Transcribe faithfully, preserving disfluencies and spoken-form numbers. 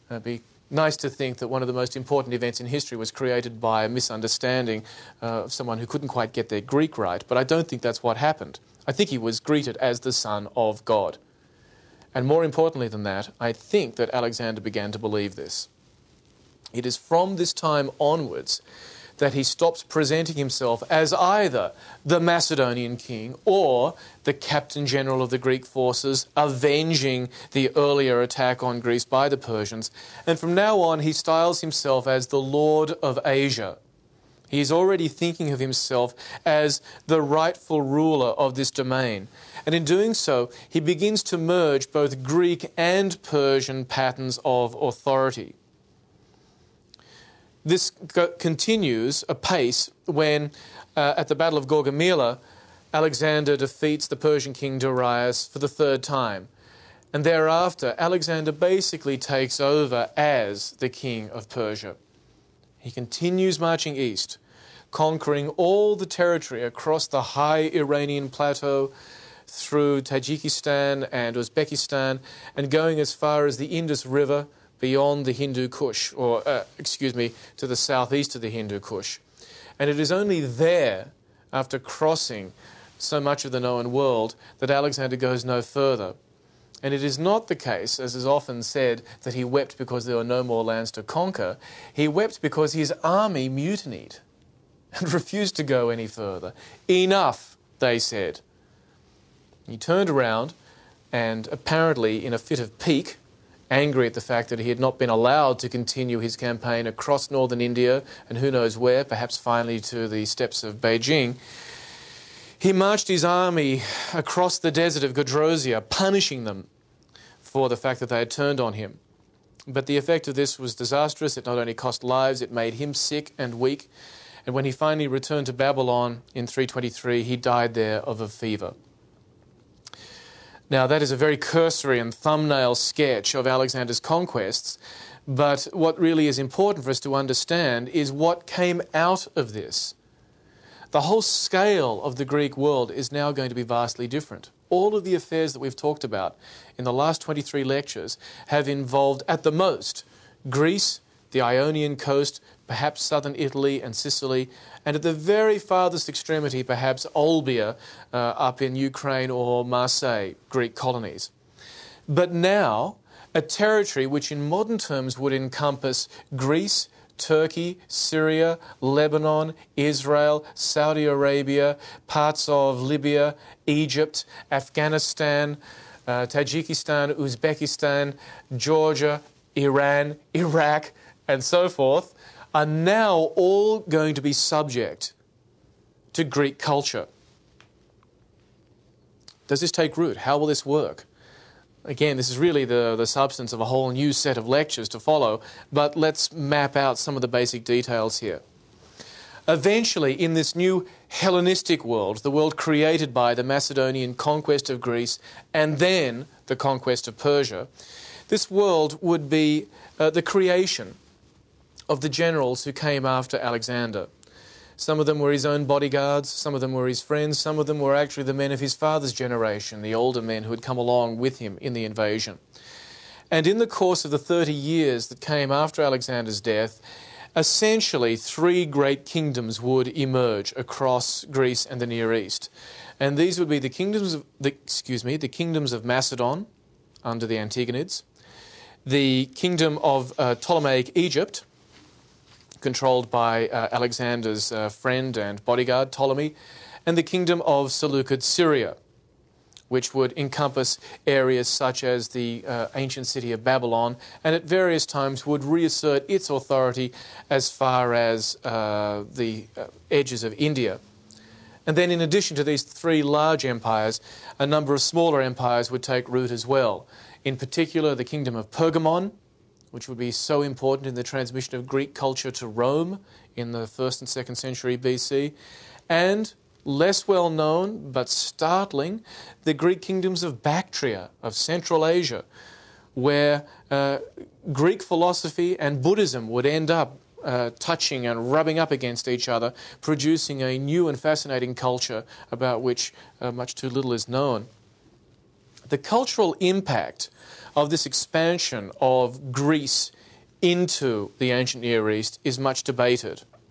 It'd be nice to think that one of the most important events in history was created by a misunderstanding uh, of someone who couldn't quite get their Greek right, but I don't think that's what happened. I think he was greeted as the Son of God. And more importantly than that, I think that Alexander began to believe this. It is from this time onwards that he stops presenting himself as either the Macedonian king or the captain general of the Greek forces, avenging the earlier attack on Greece by the Persians. And from now on, he styles himself as the Lord of Asia. He is already thinking of himself as the rightful ruler of this domain. And in doing so, he begins to merge both Greek and Persian patterns of authority. This co- continues apace when, uh, at the Battle of Gaugamela, Alexander defeats the Persian king Darius for the third time. And thereafter, Alexander basically takes over as the king of Persia. He continues marching east, conquering all the territory across the high Iranian plateau, through Tajikistan and Uzbekistan, and going as far as the Indus River, beyond the Hindu Kush, or, uh, excuse me, to the southeast of the Hindu Kush. And it is only there, after crossing so much of the known world, that Alexander goes no further. And it is not the case, as is often said, that he wept because there were no more lands to conquer. He wept because his army mutinied and refused to go any further. Enough, they said. He turned around and, apparently in a fit of pique, angry at the fact that he had not been allowed to continue his campaign across northern India and who knows where, perhaps finally to the steppes of Beijing, he marched his army across the desert of Godrosia, punishing them for the fact that they had turned on him. But the effect of this was disastrous. It not only cost lives, it made him sick and weak. And when he finally returned to Babylon in three twenty-three, he died there of a fever. Now, that is a very cursory and thumbnail sketch of Alexander's conquests, but what really is important for us to understand is what came out of this. The whole scale of the Greek world is now going to be vastly different. All of the affairs that we've talked about in the last twenty-three lectures have involved, at the most, Greece, the Ionian coast, perhaps southern Italy and Sicily, and at the very farthest extremity, perhaps Olbia uh, up in Ukraine or Marseille, Greek colonies. But now, a territory which in modern terms would encompass Greece, Turkey, Syria, Lebanon, Israel, Saudi Arabia, parts of Libya, Egypt, Afghanistan, uh, Tajikistan, Uzbekistan, Georgia, Iran, Iraq, and so forth, are now all going to be subject to Greek culture. Does this take root? How will this work? Again, this is really the, the substance of a whole new set of lectures to follow, but let's map out some of the basic details here. Eventually, in this new Hellenistic world, the world created by the Macedonian conquest of Greece and then the conquest of Persia, this world would be uh, the creation of the generals who came after Alexander. Some of them were his own bodyguards, some of them were his friends, some of them were actually the men of his father's generation, the older men who had come along with him in the invasion. And in the course of the thirty years that came after Alexander's death, essentially three great kingdoms would emerge across Greece and the Near East. And these would be the kingdoms of, the, excuse me, the kingdoms of Macedon under the Antigonids, the kingdom of uh, Ptolemaic Egypt, controlled by uh, Alexander's uh, friend and bodyguard, Ptolemy, and the kingdom of Seleucid Syria, which would encompass areas such as the uh, ancient city of Babylon, and at various times would reassert its authority as far as uh, the uh, edges of India. And then in addition to these three large empires, a number of smaller empires would take root as well. In particular, the kingdom of Pergamon, which would be so important in the transmission of Greek culture to Rome in the first and second century B C, and less well known but startling, the Greek kingdoms of Bactria, of Central Asia, where uh, Greek philosophy and Buddhism would end up uh, touching and rubbing up against each other, producing a new and fascinating culture about which uh, much too little is known. The cultural impact of this expansion of Greece into the ancient Near East is much debated.